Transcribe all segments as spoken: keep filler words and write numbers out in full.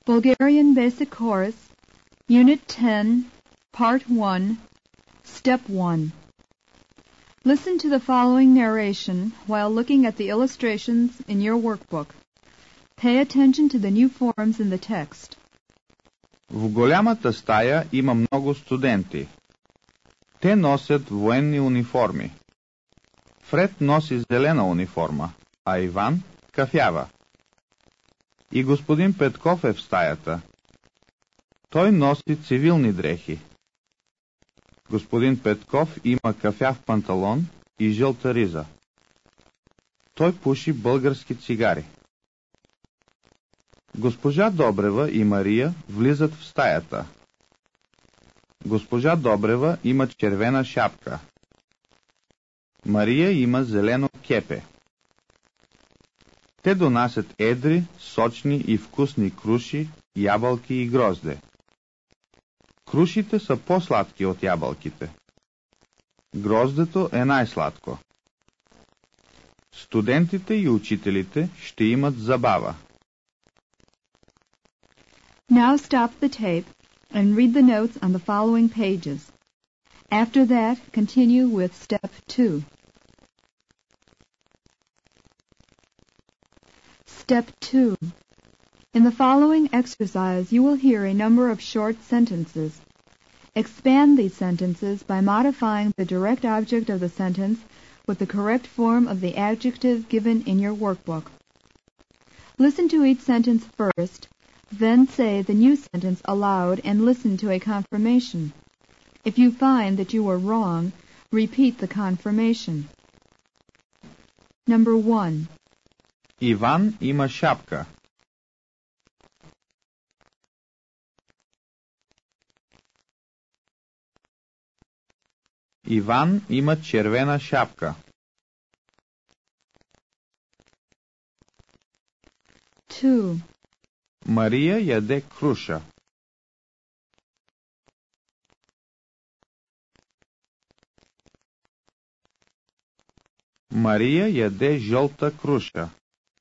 Bulgarian Basic Course, Unit ten, Part one, Step one. Listen to the following narration while looking at the illustrations in your workbook. Pay attention to the new forms in the text. В голямата стая има много студенти. Те носят военни униформи. Фред носи зелена униформа, а Иван – кафява. И господин Петков е в стаята. Той носи цивилни дрехи. Господин Петков има кафяв панталон и жълта риза. Той пуши български цигари. Госпожа Добрева и Мария влизат в стаята. Госпожа Добрева има червена шапка. Мария има зелено кепе. Те донасят едри, сочни и вкусни круши, ябълки и грозде. Крушите са по-сладки от ябълките. Гроздето е най-сладко. Студентите и учителите ще имат забава. Now stop the tape and read the notes on the following pages. After that, continue with Step two. Step two. In the following exercise, you will hear a number of short sentences. Expand these sentences by modifying the direct object of the sentence with the correct form of the adjective given in your workbook. Listen to each sentence first, then say the new sentence aloud and listen to a confirmation. If you find that you were wrong, repeat the confirmation. Number one. Иван има шапка. Иван има червена шапка. Two. Мария яде круша. Мария яде жълта круша.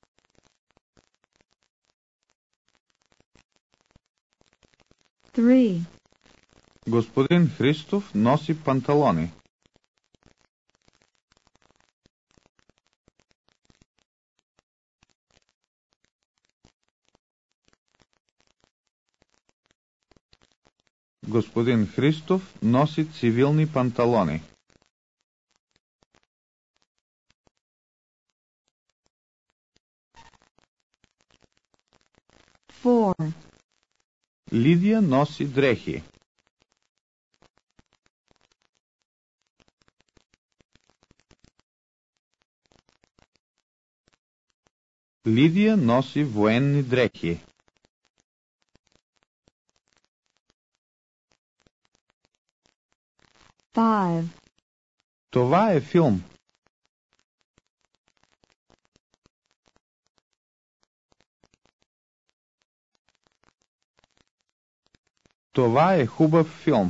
Three. Господин Христов носи панталони. Господин Христов носи цивилни панталони. Four. Лидия носи дрехи. Лидия носи военни дрехи. Five. Това е филм. Това е хубав филм.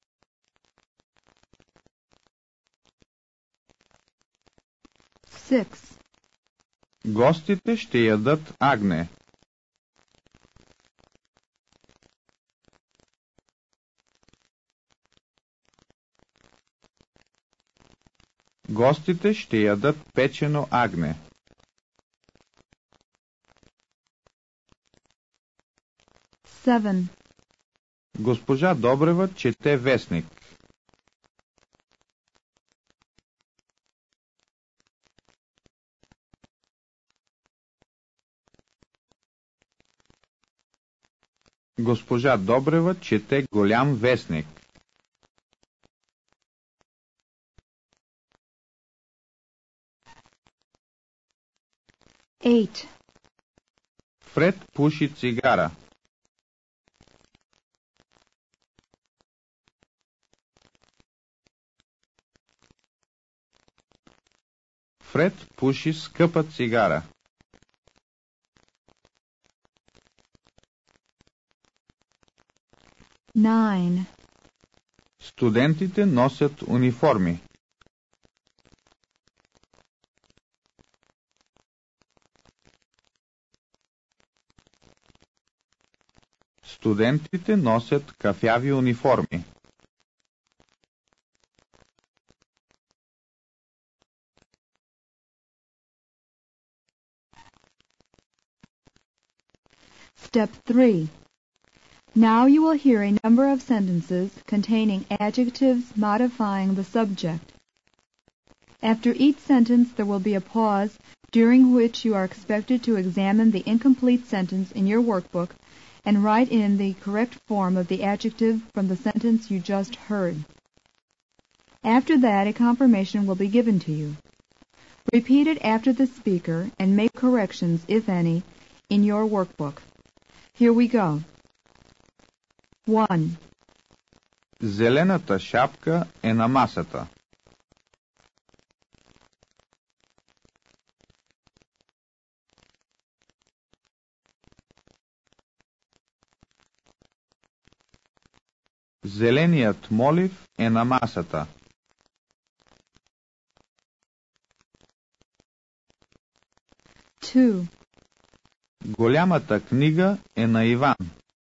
Six. Гостите ще ядат агне. Гостите ще ядат печено агне. Seven. Госпожа Добрева чете вестник. Госпожа Добрева чете голям вестник. Eight. Фред пуши цигара. Фред пуши скъпа цигара. Nine. Студентите носят униформи. Студентите носят кафяви униформи. Step three. Now you will hear a number of sentences containing adjectives modifying the subject. After each sentence, there will be a pause during which you are expected to examine the incomplete sentence in your workbook and write in the correct form of the adjective from the sentence you just heard. After that, a confirmation will be given to you. Repeat it after the speaker and make corrections, if any, in your workbook. Here we go. one. Зелената шапка е на масата. Зеленият молив е на масата. two. Голямата книга е на Иван.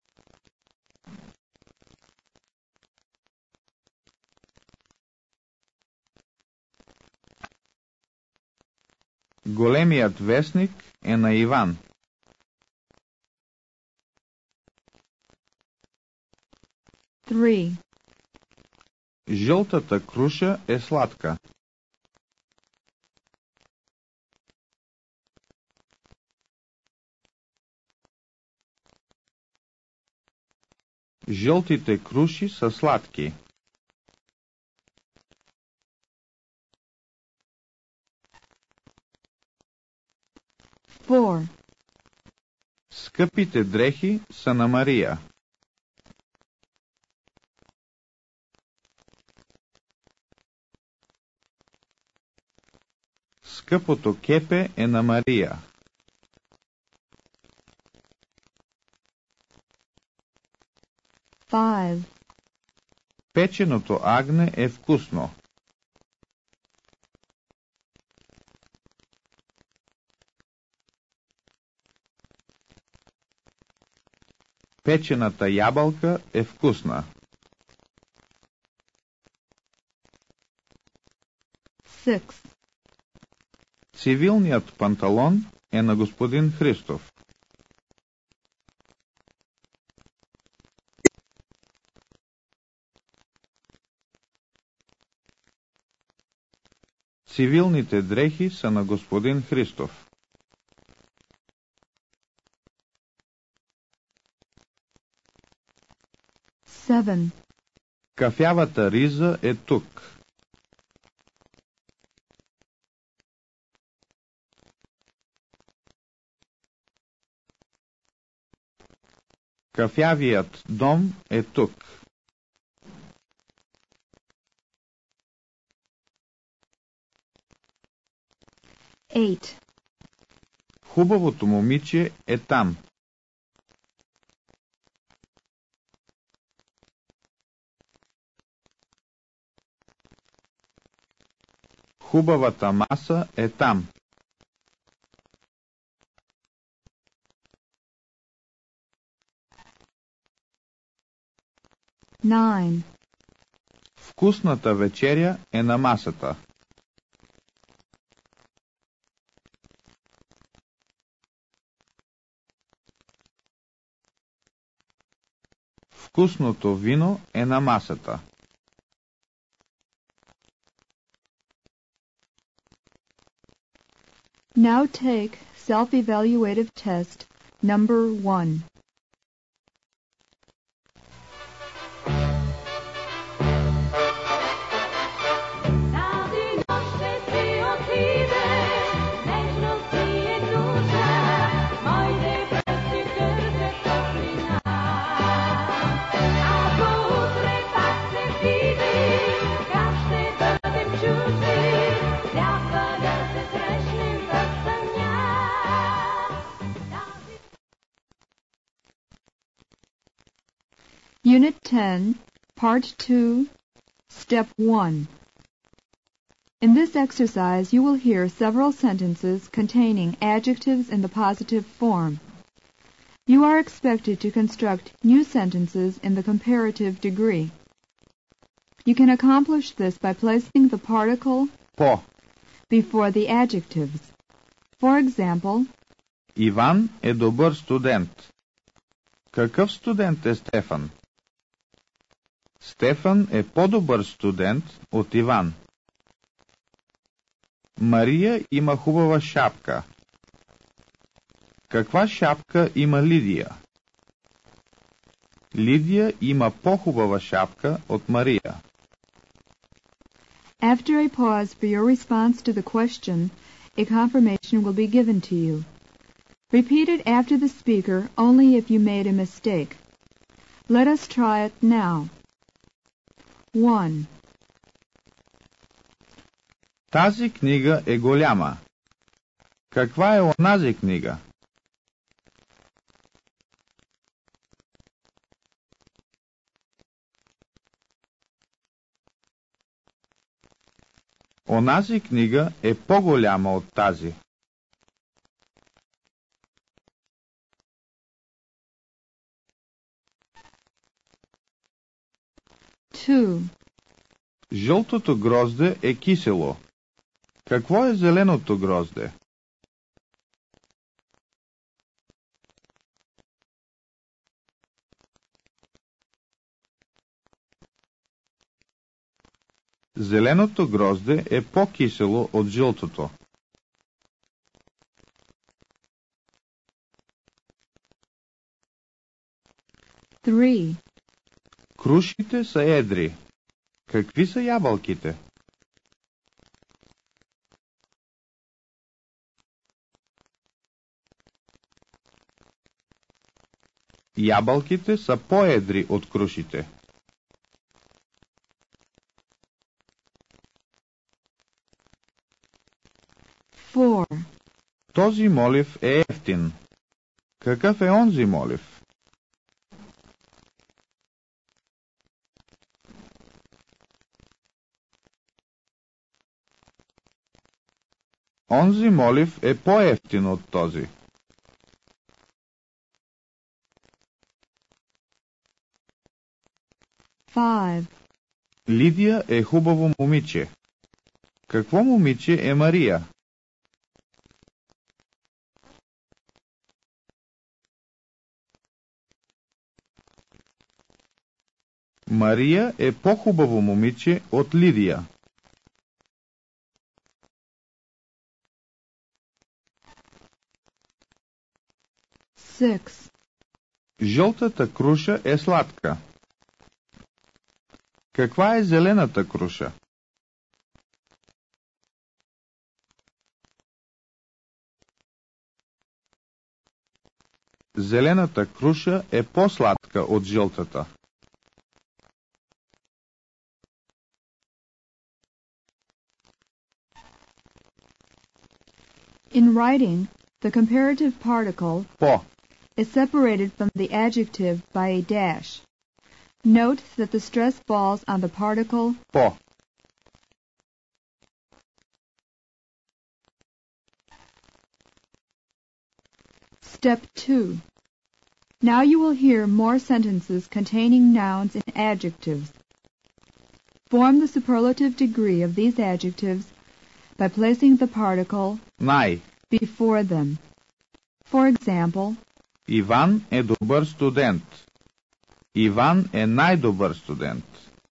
Големият вестник е на Иван. three. Жълтата круша е сладка. Жълтите круши са сладки. four. Скъпите дрехи са на Мария. Скъпото кепе е на Мария. five. Печеното агне е вкусно. Печената ябълка е вкусна. six. Цивилният панталон е на господин Христов. Цивилните дрехи са на господин Христов. seven. Кафявата риза е тук. Кафявият дом е тук. eight. Хубавото момиче е там. Хубавата маса е там. nine. Вкусната вечеря е на масата. Вкусното вино е на масата. Now take self-evaluative test number one. Unit ten, Part two, Step one. In this exercise, you will hear several sentences containing adjectives in the positive form. You are expected to construct new sentences in the comparative degree. You can accomplish this by placing the particle по. before the adjectives. For example, Иван е добър студент. Какъв студент е Стефан? Стефан е по-добър студент от Иван. Мария има хубава шапка. Каква шапка има Лидия? Лидия има по-хубава шапка от Мария. After a pause for your response to the question, a confirmation will be given to you. Repeat it after the speaker only if you made a mistake. Let us try it now. one. Тази книга е голяма. Каква е онази книга? Онази книга е по-голяма от тази. two. Жълтото грозде е кисело. Какво е зеленото грозде? Зеленото грозде е по-кисело от жълтото. three. Крушите са едри. Какви са ябълките? Ябълките са по-едри от крушите. four. Този молив е ефтин. Какъв е онзи молив? Онзи молив е по-ефтин от този. five. Лидия е хубаво момиче. Какво момиче е Мария? Мария е по-хубаво момиче от Лидия. six. Жълтата круша е сладка. Каква е зелената круша? Зелената круша е по-сладка от жълтата. In writing, the comparative particle По. is separated from the adjective by a dash. Note that the stress falls on the particle По. Step two. Now you will hear more sentences containing nouns and adjectives. Form the superlative degree of these adjectives by placing the particle Най. before them. For example, Иван е добър студент. Иван е най-добър студент.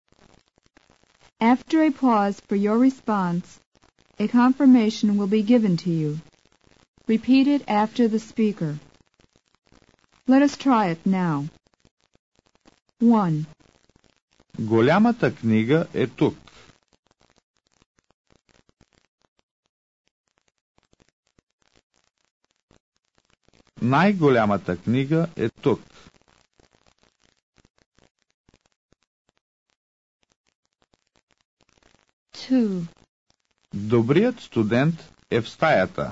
after a pause for your response, a confirmation will be given to you. Repeat it after the speaker. Let us try it now. one. Голямата книга е тук. Най-голямата книга е тук. two. Добрият студент е в стаята.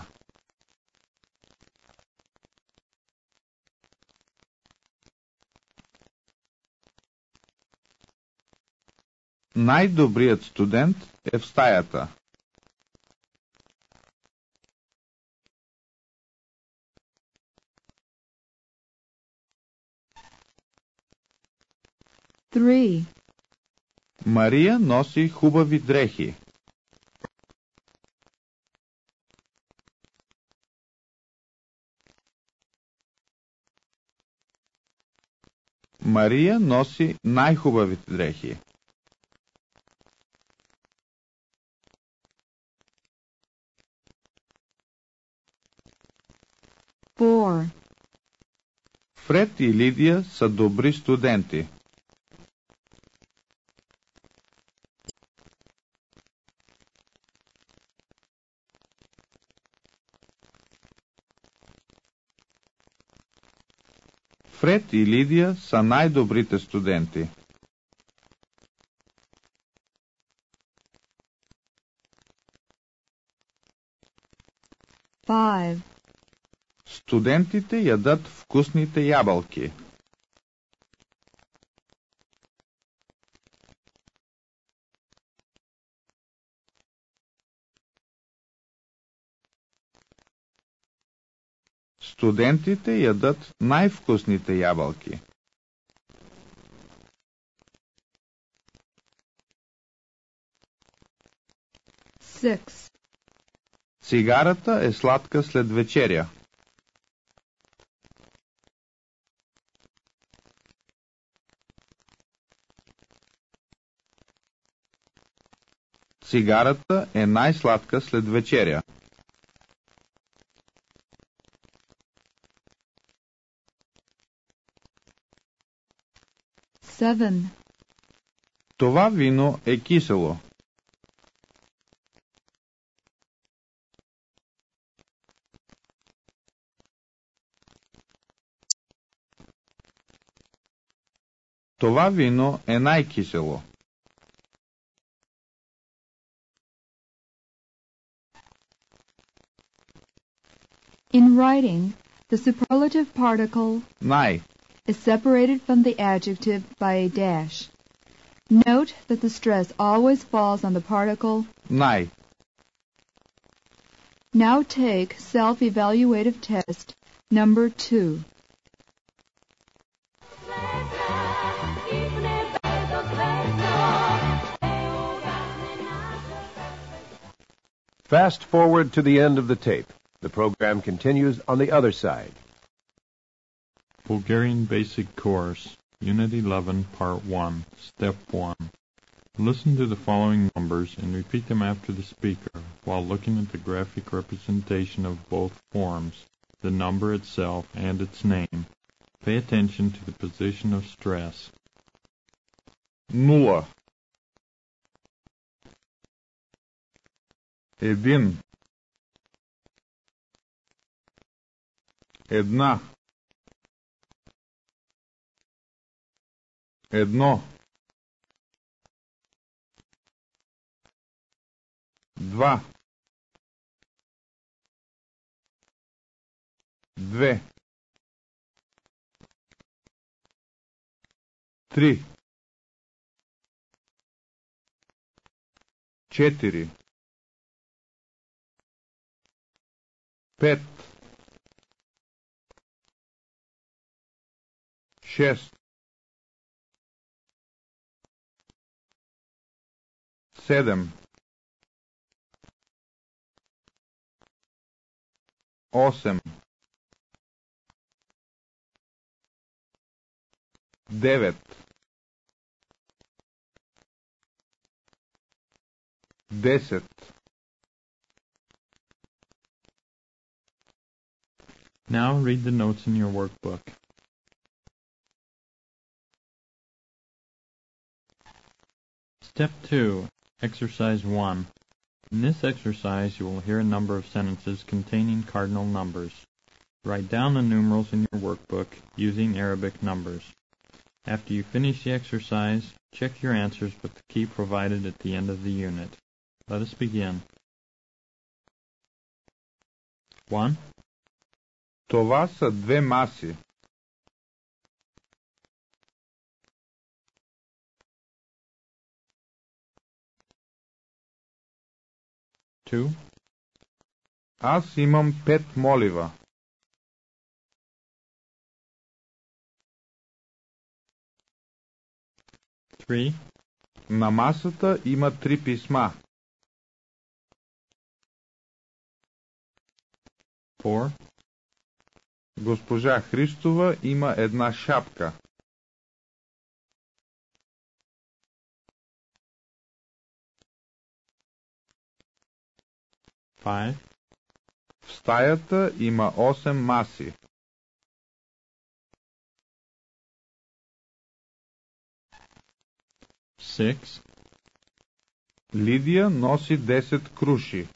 Най-добрият студент е в стаята. Three. Мария носи хубави дрехи. Мария носи най-хубавите дрехи. Four. Фред и Лидия са добри студенти. Фред и Лидия са най-добрите студенти. Five. Студентите ядат вкусните ябълки. Студентите ядат най-вкусните ябълки. Six. Цигарата е сладка след вечеря. Цигарата е най-сладка след вечеря. Seven. Това вино е кисело. Това вино е най-кисело. In writing, the superlative particle Най. is separated from the adjective by a dash. Note that the stress always falls on the particle. Най. Now take self-evaluative test number two. Fast forward to the end of the tape. The program continues on the other side. Bulgarian Basic Course, Unit eleven, Part one, Step one. Listen to the following numbers and repeat them after the speaker while looking at the graphic representation of both forms, the number itself and its name. Pay attention to the position of stress. Нула. Един. Една. Едно. Два. Две. Три. Четири. Пет. Шест. Седем. Осем. Девет. Десет. Now read the notes in your workbook. Step two, Exercise one. In this exercise, you will hear a number of sentences containing cardinal numbers. Write down the numerals in your workbook using Arabic numbers. After you finish the exercise, check your answers with the key provided at the end of the unit. Let us begin. One. Това са две маси. Two. Аз имам пет молива. Three. На масата има три писма. Four. Госпожа Христова има една шапка. Five. В стаята има осем маси. Six. Лидия носи десет круши.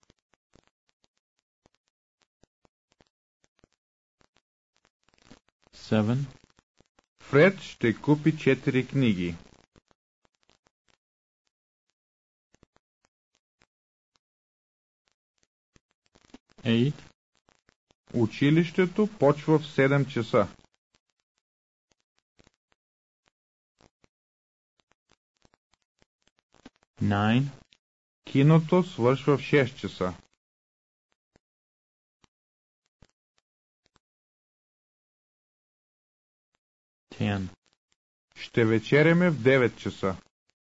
Seven. Фред ще купи четири книги. Eight. Училището почва в седем часа. Nine. Киното свършва в шест часа. Ten. Ще вечеряме в девет часа.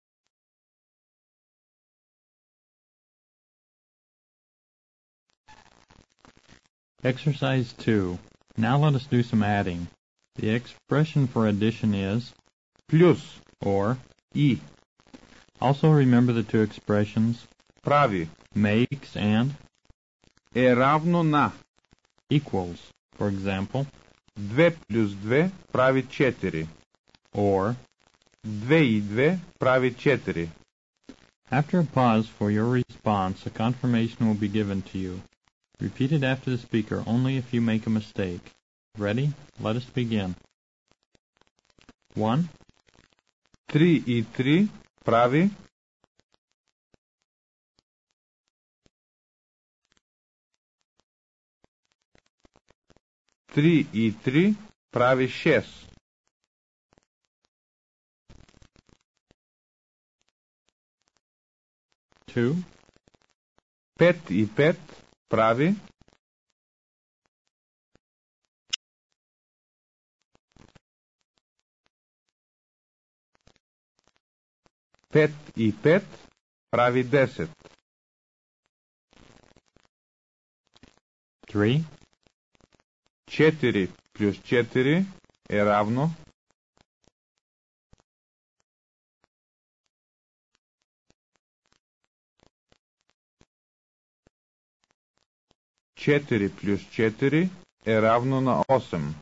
Exercise two. Now let us do some adding. The expression for addition is Плюс or. и Also remember the two expressions прави makes and е равно на equals. For example, две плюс две прави четири. or. две и две прави четири. After a pause for your response, a confirmation will be given to you. Repeat it after the speaker only if you make a mistake. Ready? Let us begin. One. три и три прави три и три прави шест. Two. пет и пет прави пет и пет прави десет. Three. четири плюс четири е равно четири плюс четири е равно на осем.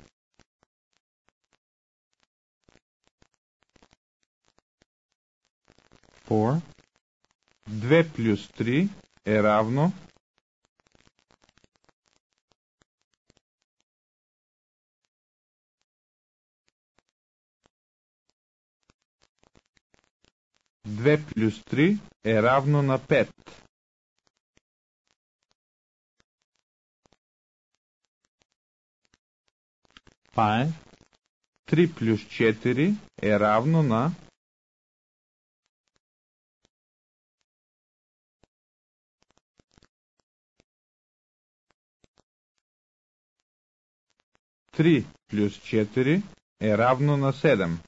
Four. две плюс три е равно две плюс три е равно на пет. Five. три плюс четири е равно на три плюс четири е равно на седем.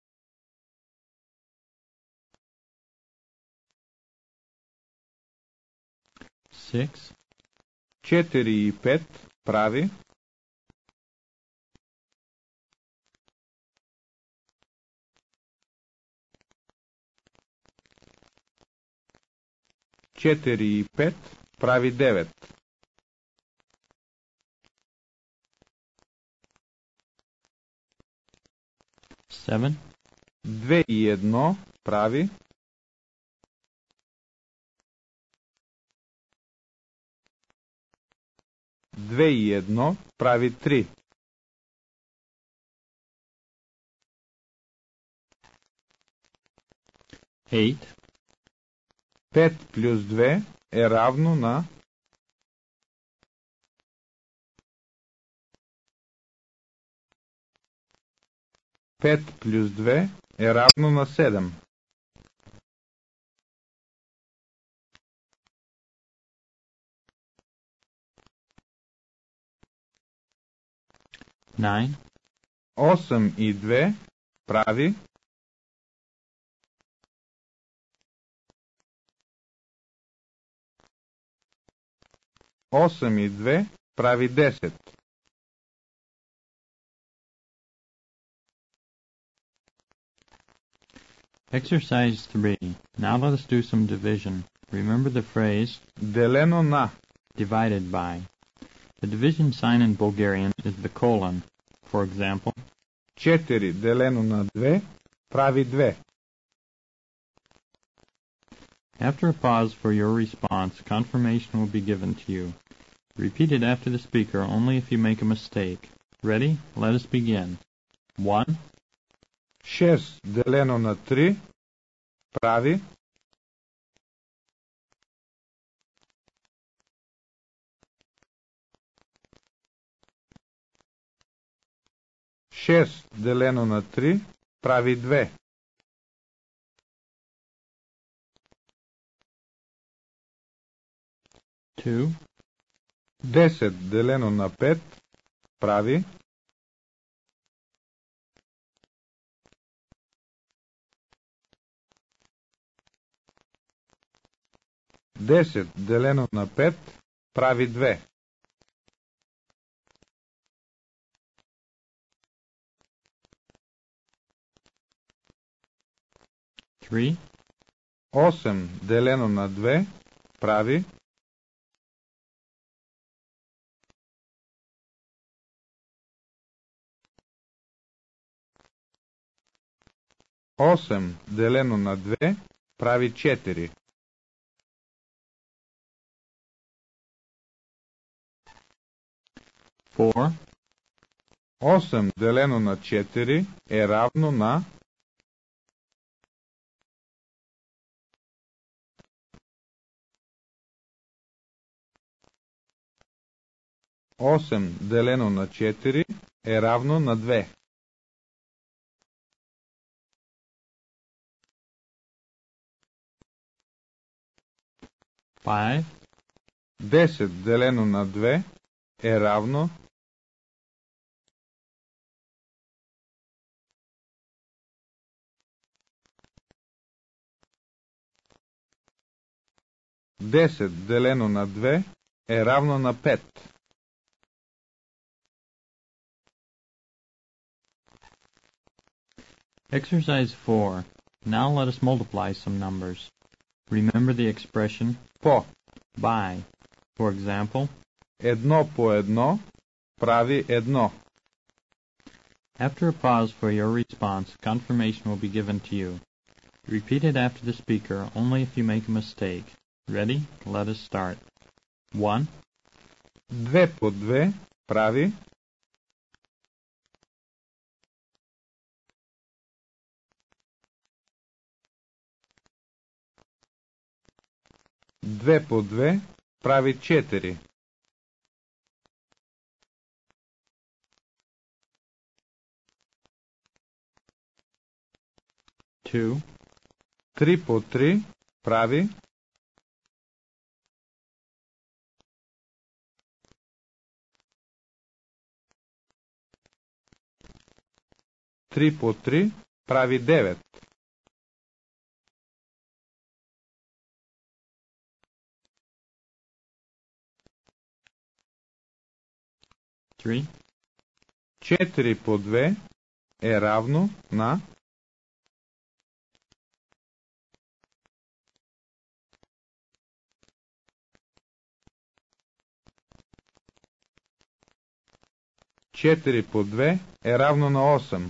Six. четири и пет прави четири и пет прави девет. Seven. две и едно прави две и едно прави три. Eight. пет плюс две е равно на пет плюс две е равно на седем. Nine. осем и две прави осем и две прави десет. Exercise three. Now let us do some division. Remember the phrase Делено на. divided by. The division sign in Bulgarian is the colon. For example, четири делено на две прави две. after a pause for your response, confirmation will be given to you. Repeat it after the speaker only if you make a mistake. Ready? Let us begin. One, шест делено на три прави шест делено на три прави две. two, десет делено на пет прави десет делено на пет прави две. three, осем делено на две прави осем делено на две прави четири. four, осем делено на четири е равно на осем делено на четири е равно на две. five, десет делено на две е равно десет делено на две е равно на пет. Exercise four. Now let us multiply some numbers. Remember the expression По by. For example, едно по едно прави едно. after a pause for your response, confirmation will be given to you. Repeat it after the speaker only if you make a mistake. Ready? Let us start. one, две по две прави две по две прави четири. two, три по три прави три по три прави девет. three, четири по две е равно на четири по две е равно на осем.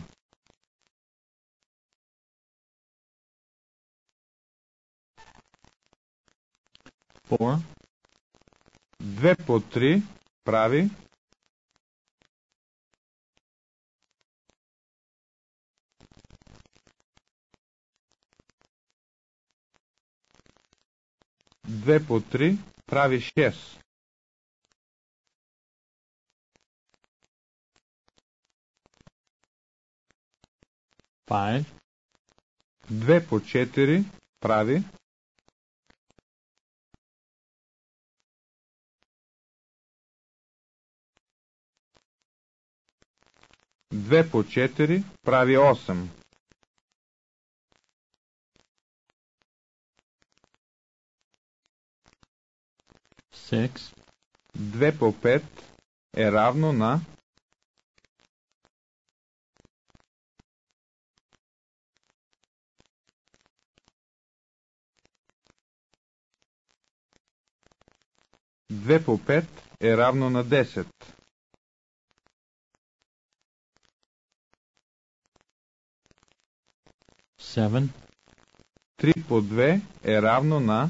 four, две по три прави две по три прави шест. five, две по четири прави две по четири прави осем. six, две по пет е равно на две по пет е равно на десет. Seven. три по две е равно на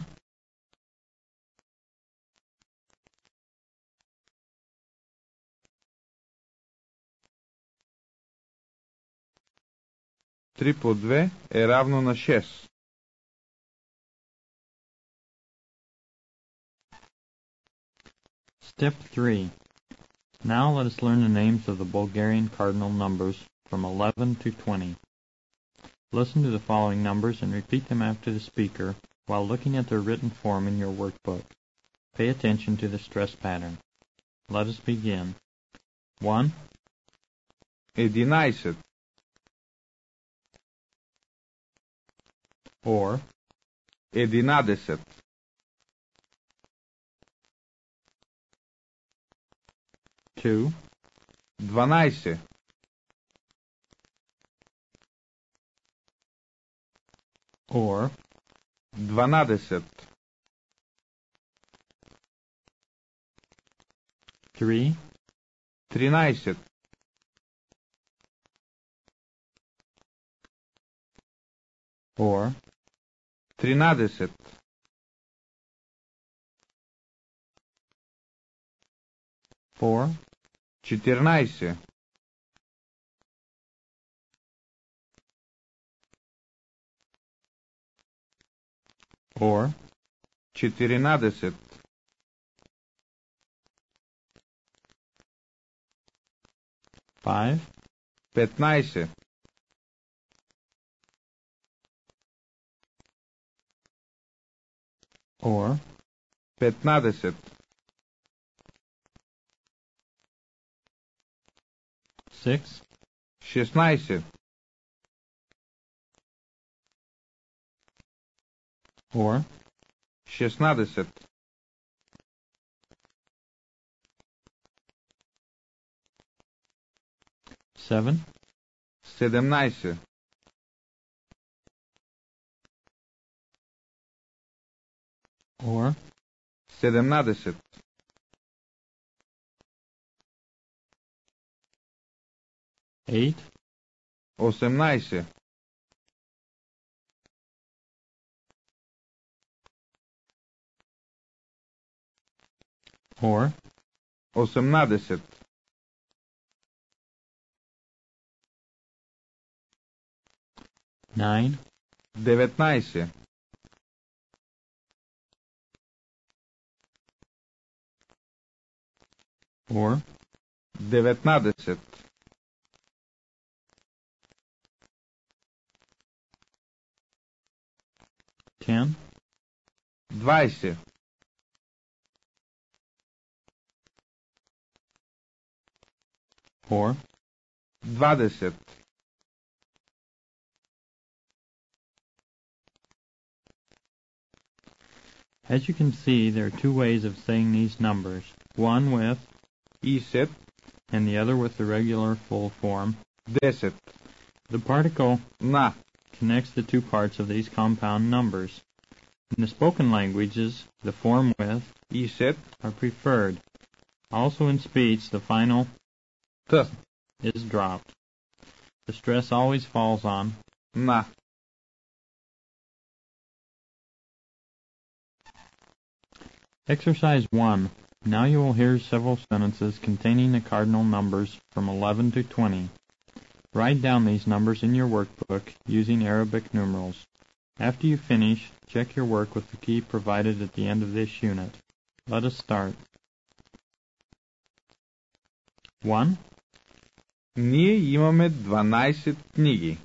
три по две е равно на шест. Step three. Now let us learn the names of the Bulgarian cardinal numbers from eleven to twenty. Listen to the following numbers and repeat them after the speaker while looking at their written form in your workbook. Pay attention to the stress pattern. Let us begin. One, единайсет, or единадесет, two, дванайсет, or дванадесет, three, тринайсет, or тринадесет, four, четирнайсет, or четиринадесет, five, петнайсет, or петнадесет, six, шестнайсет, or шестнадесет, seven, седемнайсет, or седемнадесет, eight, осемнайсет, or осемнадесет, nine, деветнайсет, or деветнадесет, ten, двайсет, or двадесет, as you can see, there are two ways of saying these numbers, one with десет, and the other with the regular full form. десет, The particle на, connects the two parts of these compound numbers. In the spoken languages, the form with десет, are preferred. Also in speech, the final т, is dropped. The stress always falls on на. Exercise one. Now you will hear several sentences containing the cardinal numbers from eleven to twenty. Write down these numbers in your workbook using Arabic numerals. After you finish, check your work with the key provided at the end of this unit. Let us start. one. Ние имаме дванайсет книги.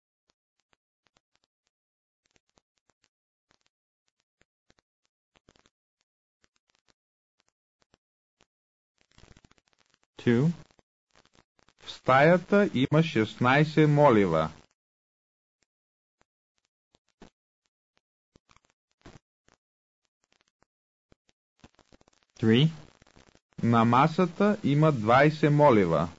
two. В стаята има шестнайсет молива. three. На масата има двайсет молива.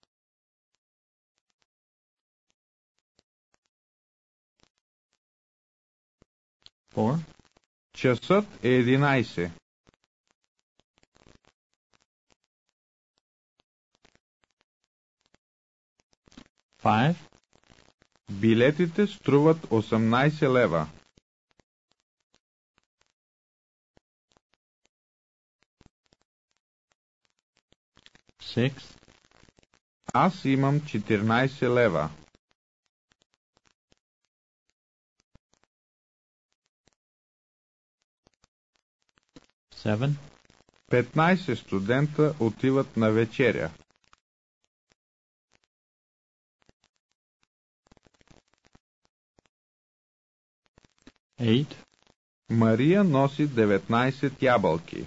Four. Часът е единайсет. Five. Билетите струват осемнайсет лева. Six. Аз имам четиринайсет лева. Seven. петнайсет студента отиват на вечеря. Eight. Мария носи деветнайсет ябълки.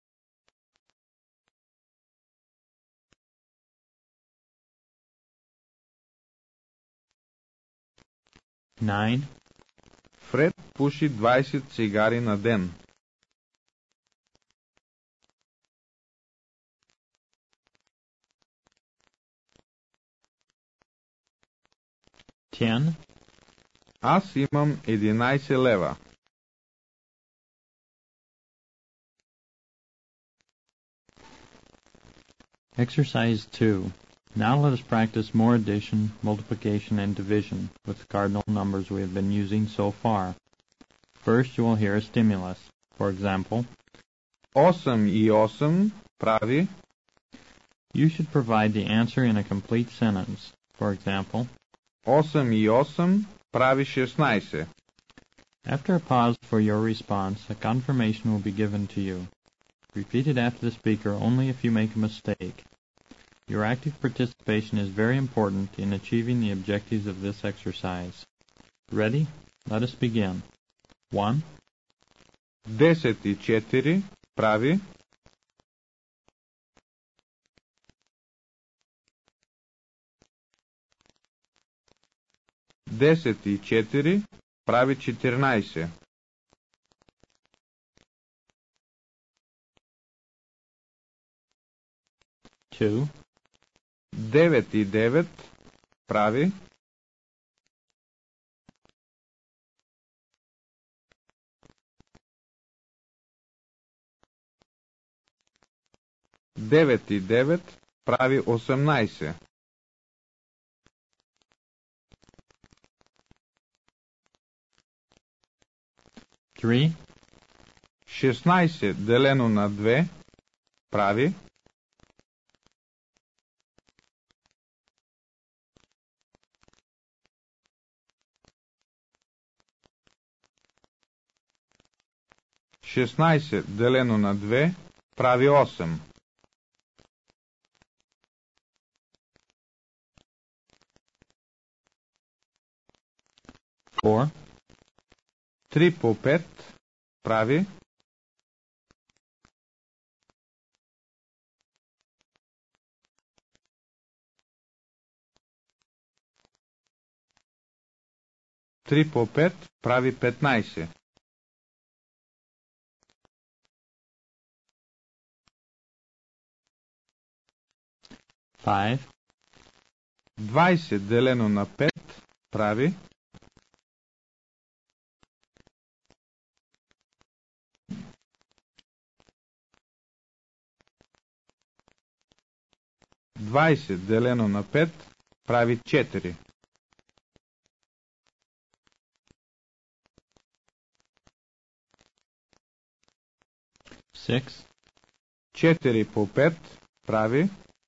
Nine. Фред пуши двайсет цигари на ден. Ten. Аз имам единайсет лева. Exercise two. Now let us practice more addition, multiplication, and division with the cardinal numbers we have been using so far. First, you will hear a stimulus. For example, осем и осем прави. you should provide the answer in a complete sentence. For example, осем и осем прави шестнайсет. after a pause for your response, a confirmation will be given to you. Repeat it after the speaker only if you make a mistake. Your active participation is very important in achieving the objectives of this exercise. Ready? Let us begin. One. десет и четири прави. десет и четири прави четиринайсет. Two. девет и девет прави. девет и девет прави осемнайсет. Three. шестнайсет делено на две прави. шестнайсет делено на две прави осем. Four. три по пет прави. три по пет прави петнайсет. Five. двайсет делено на пет прави. двайсет делено на пет прави четири. Six. четири по пет прави.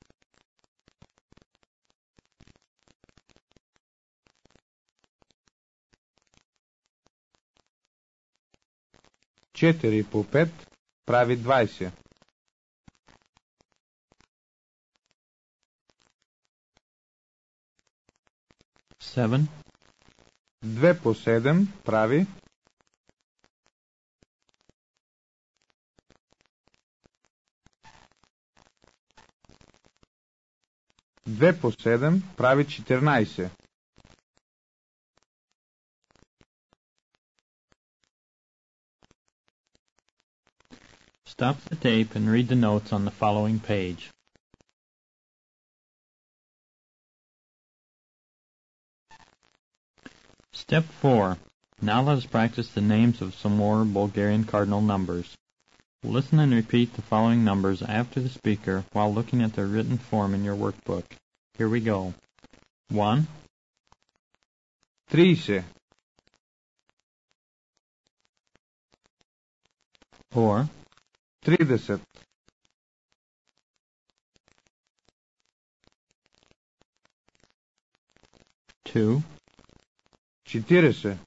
четири по пет прави двайсет. Seven. две по седем прави. две по седем прави четиринайсет. Stop the tape and read the notes on the following page. Step four. Now let us practice the names of some more Bulgarian cardinal numbers. Listen and repeat the following numbers after the speaker while looking at their written form in your workbook. Here we go. One. Trice. Four. Тридесет. Two. Четирисе.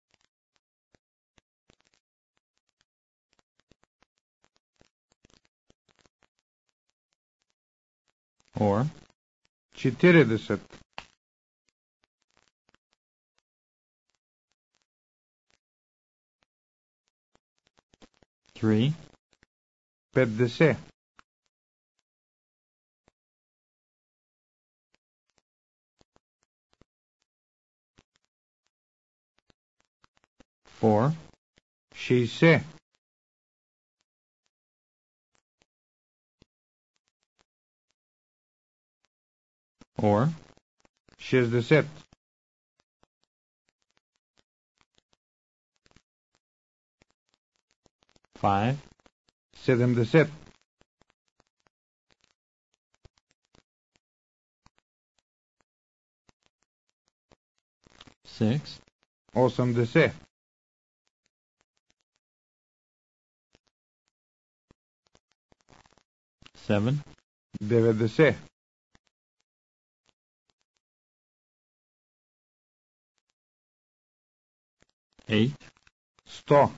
Or Четиридесет. three. Петдесет. Four. Шейсет. Or Шестдесет. five. Седемдесет. Six. Осемдесет. Seven. Деветдесет. Eight. Сто.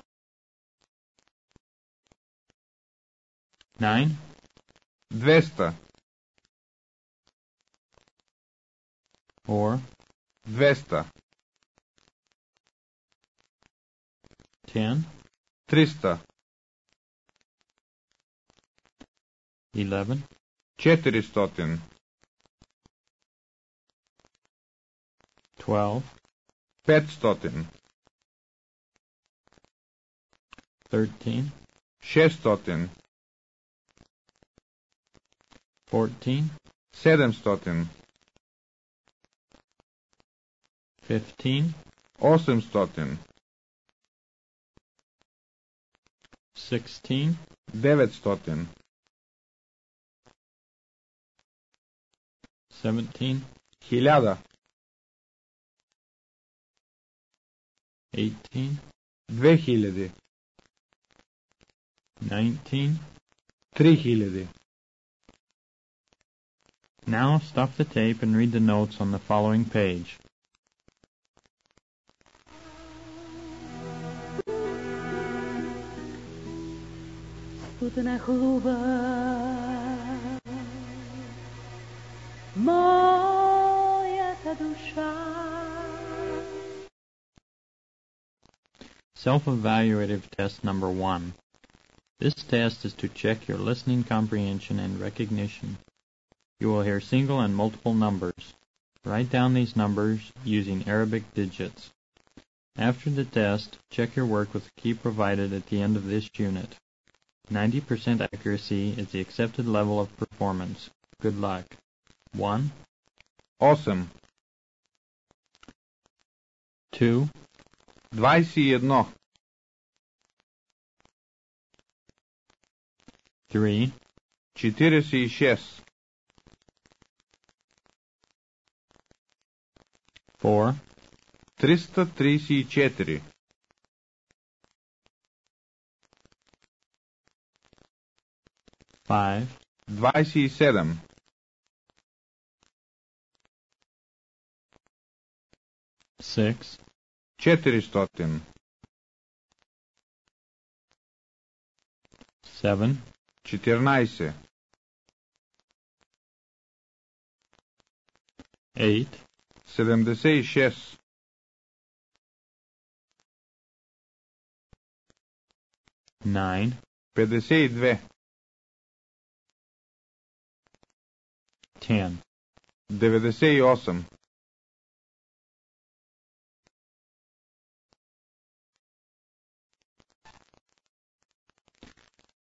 Nine. Двеста. Or Двеста. ten. Триста. Eleven. Четиристотин. Twelve. Петстотин. Thirteen. Шестстотин. Fourteen. Седемстотин. Fifteen. Осемстотин. Sixteen. Деветстотин. Seventeen. Хиляда. Eighteen. Две хиляди. Nineteen. Три хиляди. Now stop the tape and read the notes on the following page. Студена хлуба, моята душа. Self-evaluative test number one. This test is to check your listening comprehension and recognition. You will hear single and multiple numbers. Write down these numbers using Arabic digits. After the test, check your work with the key provided at the end of this unit. ninety percent accuracy is the accepted level of performance. Good luck. One. Осем. Two. Двадесет и едно. Three. Четиридесет и шест. Four. Триста тридесет и четири. Five. Двадесет и седем. Six. Четиристотин. Seven. Четирнадесет. Eight. Седемдесет и шест. Nine. Петдесет и две. Ten. Деветдесет и осем.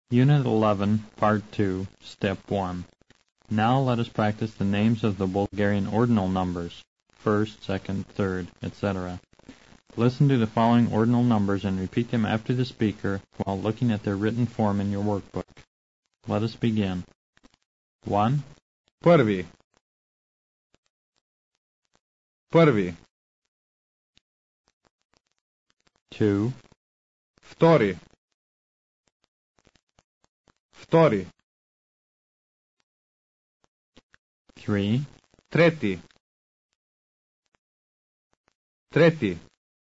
Unit eleven, Part two, Step one. Now let us practice the names of the Bulgarian ordinal numbers, first, second, third, et cetera. Listen to the following ordinal numbers and repeat them after the speaker while looking at their written form in your workbook. Let us begin. One, Първи. Първи. two, Втори. Втори. three, Трети. Трети.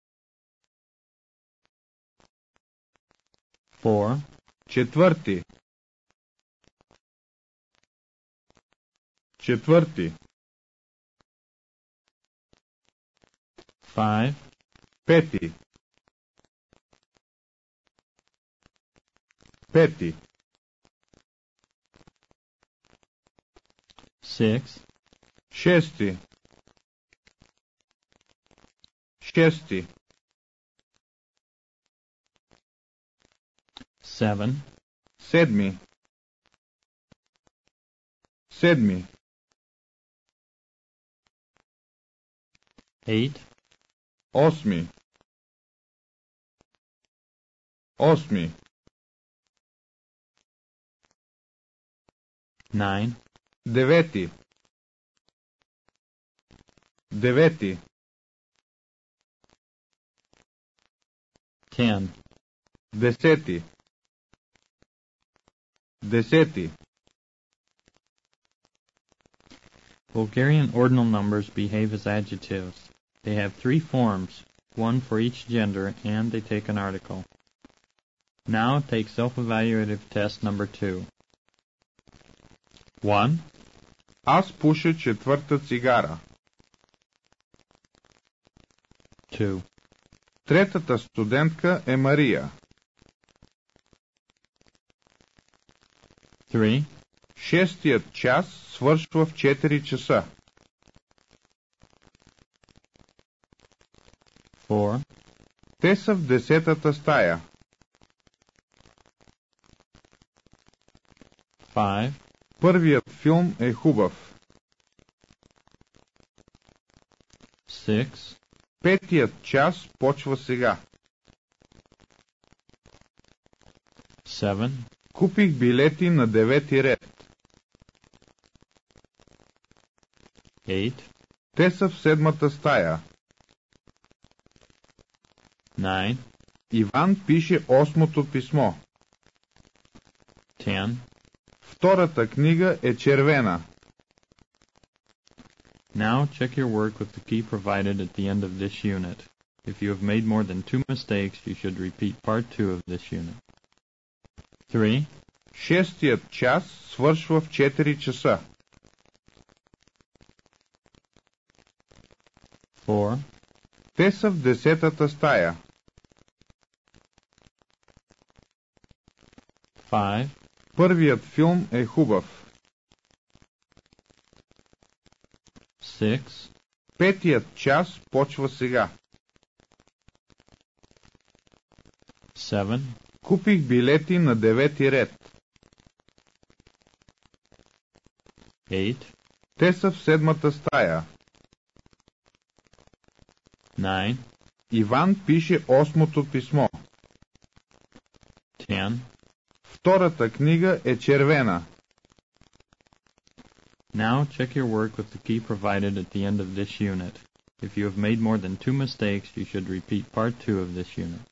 four, Четвърти. Четвърти. five, Пети. Пети. six, Шести. Шести. seven, Седми. Седми. eight, Осми. Осми. nine, Девети. Девети. ten, Десети. Десети. Bulgarian ordinal numbers behave as adjectives. They have three forms, one for each gender, and they take an article. Now take self-evaluative test number two. one, Аз пуша четвърта цигара. two, Третата студентка е Мария. three, Шестият час свършва в четири часа. four, Те са в десетата стая. five, Първият филм е хубав. six, Петият час почва сега. seven, Купих билети на девети ред. eight, Те са в седмата стая. nine, Иван пише осмото писмо. ten. Втората книга е червена. Now check your work with the key provided at the end of this unit. If you have made more than two mistakes, you should repeat part two of this unit. three, Шестият час свършва в четири часа. four, Те са в десетата стая. five, Първият филм е хубав. six, Петият час почва сега. seven, Купих билети на девети ред. eight, Те са в седмата стая. nine, Иван пише осмото писмо. ten. Втората книга е червена. Now check your work with the key provided at the end of this unit. If you have made more than two mistakes, you should repeat part two of this unit.